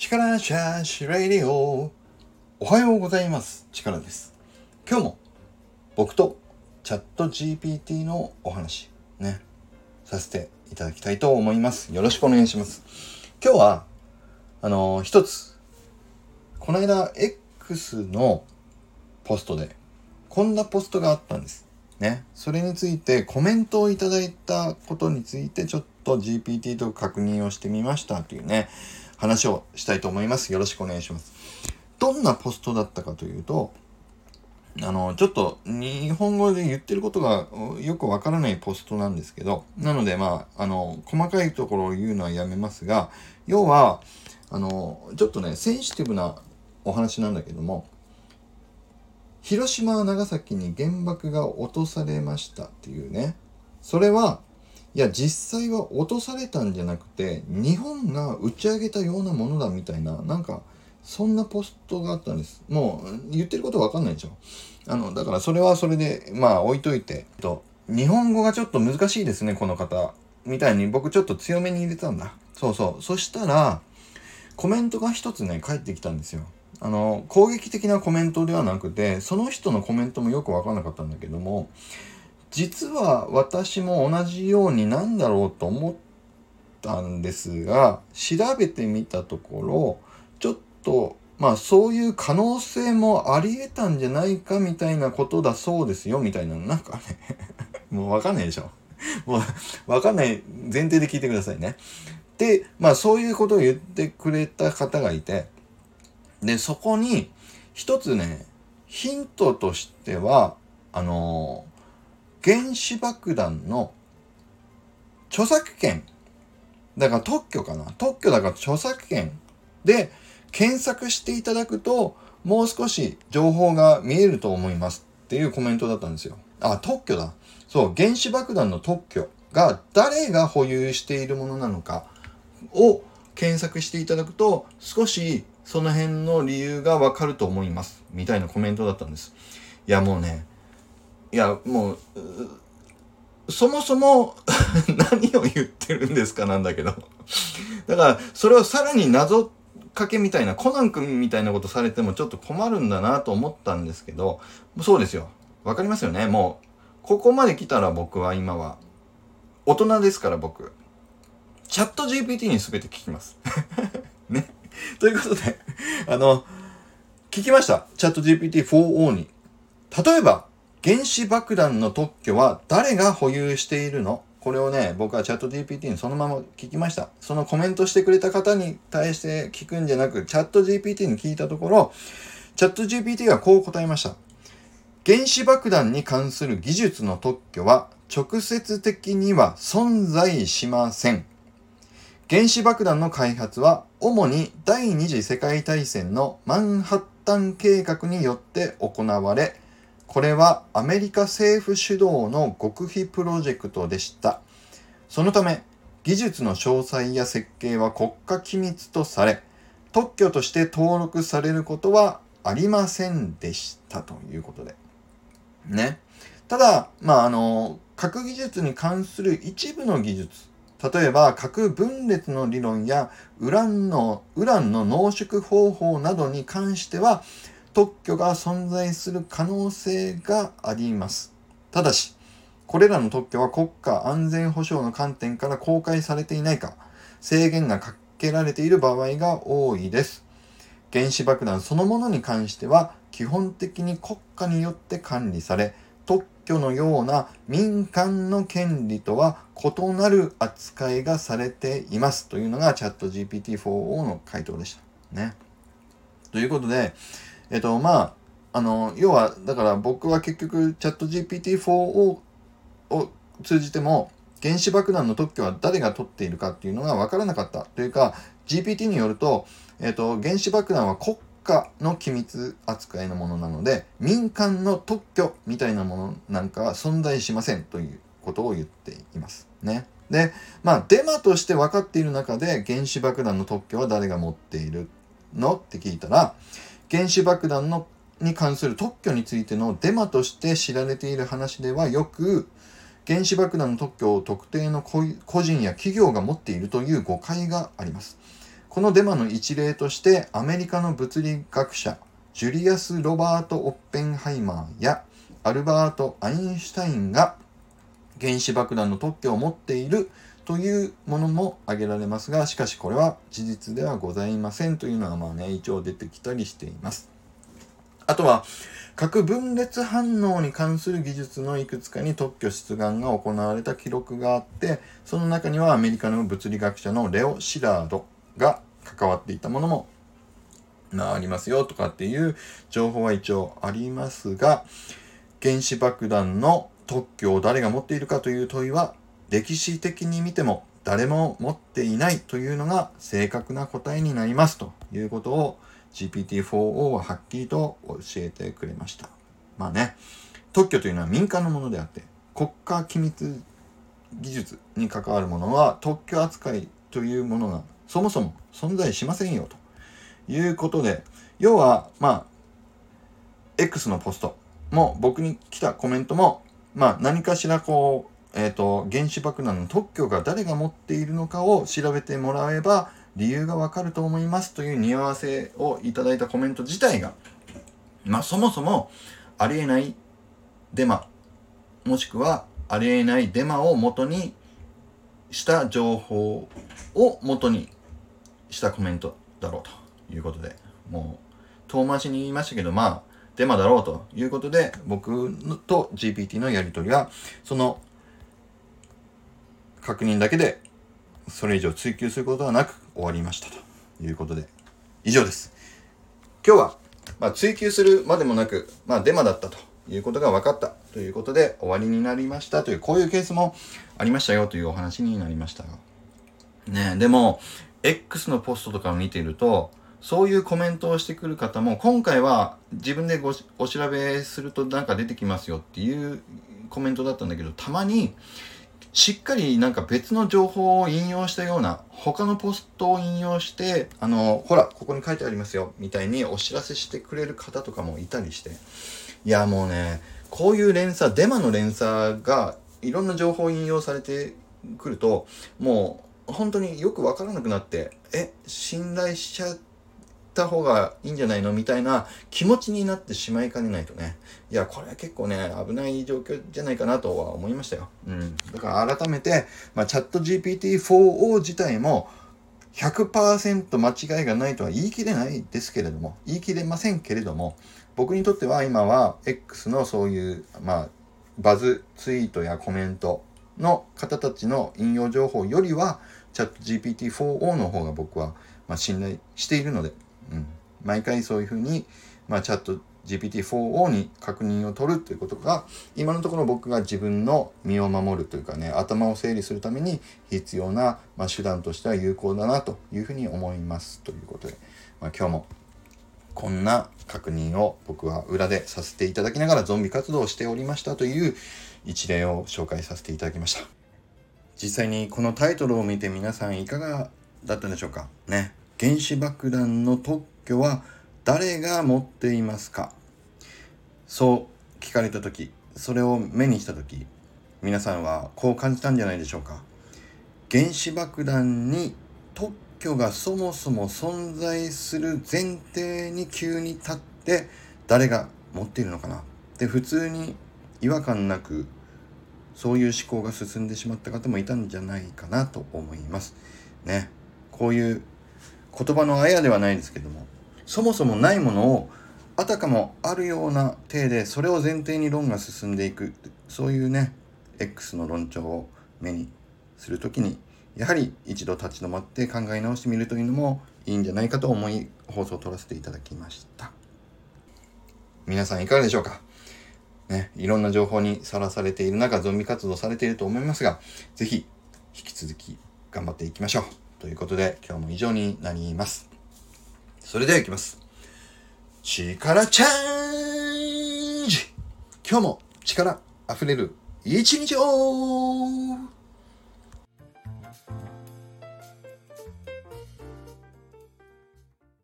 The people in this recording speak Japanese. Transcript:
力シャーシレディオ。おはようございます。力です。今日も僕とチャット GPT のお話ねさせていただきたいと思います。よろしくお願いします。今日は一つこの間 X のポストでこんなポストがあったんですね。それについてコメントをいただいたことについてちょっと GPT と確認をしてみましたというね話をしたいと思います。よろしくお願いします。どんなポストだったかというと、ちょっと日本語で言ってることがよくわからないポストなんですけど、なので細かいところを言うのはやめますが、要はちょっとねセンシティブなお話なんだけども、広島長崎に原爆が落とされましたっていうね、それはいや実際は落とされたんじゃなくて日本が打ち上げたようなものだみたいな、なんかそんなポストがあったんです。もう言ってることわかんないでしょ。だからそれはそれで置いといて、日本語がちょっと難しいですねこの方みたいに僕ちょっと強めに入れたんだ。そしたらコメントが一つね返ってきたんですよ。攻撃的なコメントではなくて、その人のコメントもよくわからなかったんだけども、実は私も同じようになんだろうと思ったんですが、調べてみたところちょっとそういう可能性もあり得たんじゃないかみたいなことだそうですよみたいな、なんかねもうわかんないでしょ。もうわかんない前提で聞いてくださいね。でそういうことを言ってくれた方がいて、でそこに一つねヒントとしては原子爆弾の著作権だから特許だから著作権で検索していただくともう少し情報が見えると思いますっていうコメントだったんですよ。特許だ。そう原子爆弾の特許が誰が保有しているものなのかを検索していただくと少しその辺の理由がわかると思いますみたいなコメントだったんです。いやもうそもそも何を言ってるんですかなんだけどだからそれをさらに謎かけみたいな、コナン君みたいなことされてもちょっと困るんだなと思ったんですけど、そうですよ、わかりますよね。もうここまで来たら僕は今は大人ですから、僕チャット GPT に全て聞きますね。ということで聞きました。チャット GPT-4o に、例えば原子爆弾の特許は誰が保有しているの？これをね、僕はチャット GPT にそのまま聞きました。そのコメントしてくれた方に対して聞くんじゃなく、チャット GPT に聞いたところ、チャット GPT がこう答えました。原子爆弾に関する技術の特許は直接的には存在しません。原子爆弾の開発は主に第二次世界大戦のマンハッタン計画によって行われ、これはアメリカ政府主導の極秘プロジェクトでした。そのため、技術の詳細や設計は国家機密とされ、特許として登録されることはありませんでしたということで。ね。ただ、核技術に関する一部の技術、例えば核分裂の理論やウランの濃縮方法などに関しては、特許が存在する可能性があります。ただし、これらの特許は国家安全保障の観点から公開されていないか、制限がかけられている場合が多いです。原子爆弾そのものに関しては、基本的に国家によって管理され、特許のような民間の権利とは異なる扱いがされていますというのがチャット GPT-4o の回答でしたね。ということで、要はだから僕は結局チャット GPT-4o を通じても原子爆弾の特許は誰が取っているかっていうのが分からなかったというか、 GPT によると、原子爆弾は国家の機密扱いのものなので民間の特許みたいなものなんかは存在しませんということを言っていますね。でデマとして分かっている中で原子爆弾の特許は誰が持っているのって聞いたら、原子爆弾に関する特許についてのデマとして知られている話では、よく原子爆弾の特許を特定の個人や企業が持っているという誤解があります。 このデマの一例としてアメリカの物理学者ジュリアス・ロバート・オッペンハイマーやアルバート・アインシュタインが原子爆弾の特許を持っているというものも挙げられますが、しかしこれは事実ではございませんというのが一応出てきたりしています。あとは核分裂反応に関する技術のいくつかに特許出願が行われた記録があって、その中にはアメリカの物理学者のレオ・シラードが関わっていたものもありますよとかっていう情報は一応ありますが、原子爆弾の特許を誰が持っているかという問いは歴史的に見ても誰も持っていないというのが正確な答えになりますということを GPT-4o ははっきりと教えてくれました。特許というのは民間のものであって国家機密技術に関わるものは特許扱いというものがそもそも存在しませんよということで、要はX のポストも僕に来たコメントも何かしら原子爆弾の特許が誰が持っているのかを調べてもらえば理由がわかると思いますという匂わせをいただいたコメント自体がそもそもありえないデマもしくはありえないデマを元にした情報を元にしたコメントだろうということで、もう遠回しに言いましたけどデマだろうということで、僕と GPT のやり取りはその確認だけでそれ以上追求することはなく終わりましたということで以上です。今日は追求するまでもなくデマだったということが分かったということで終わりになりましたという、こういうケースもありましたよというお話になりましたがでも X のポストとかを見ているとそういうコメントをしてくる方も今回は自分でお調べすると出てきますよっていうコメントだったんだけど、たまにしっかり別の情報を引用したような他のポストを引用してほらここに書いてありますよみたいにお知らせしてくれる方とかもいたりして、いやもうね、こういう連鎖デマの連鎖がいろんな情報を引用されてくるともう本当によくわからなくなって、信頼しちゃった方がいいんじゃないのみたいな気持ちになってしまいかねないとね、いやこれは結構ね危ない状況じゃないかなとは思いましたよ。だから改めて、チャット GPT-4o 自体も 100% 間違いがないとは言い切れませんけれども、僕にとっては今は X のそういうバズツイートやコメントの方たちの引用情報よりはチャット GPT-4o の方が僕は信頼しているので、毎回そういうふうにチャット GPT-4o に確認を取るということが今のところ僕が自分の身を守るというか頭を整理するために必要な手段としては有効だなというふうに思いますということで、今日もこんな確認を僕は裏でさせていただきながらゾンビ活動をしておりましたという一例を紹介させていただきました。実際にこのタイトルを見て皆さんいかがだったでしょうかね。原子爆弾の特許は誰が持っていますか？そう聞かれたとき、それを目にしたとき、皆さんはこう感じたんじゃないでしょうか。原子爆弾に特許がそもそも存在する前提に急に立って誰が持っているのかなって普通に違和感なくそういう思考が進んでしまった方もいたんじゃないかなと思いますね。こういう言葉のあやではないですけども、そもそもないものをあたかもあるような体でそれを前提に論が進んでいく、そういうね X の論調を目にするときにやはり一度立ち止まって考え直してみるというのもいいんじゃないかと思い放送を取らせていただきました。皆さんいかがでしょうかね。いろんな情報にさらされている中ゾンビ活動されていると思いますが、ぜひ引き続き頑張っていきましょうということで今日も以上になります。それではいきます。力チャージ。今日も力あふれる一日を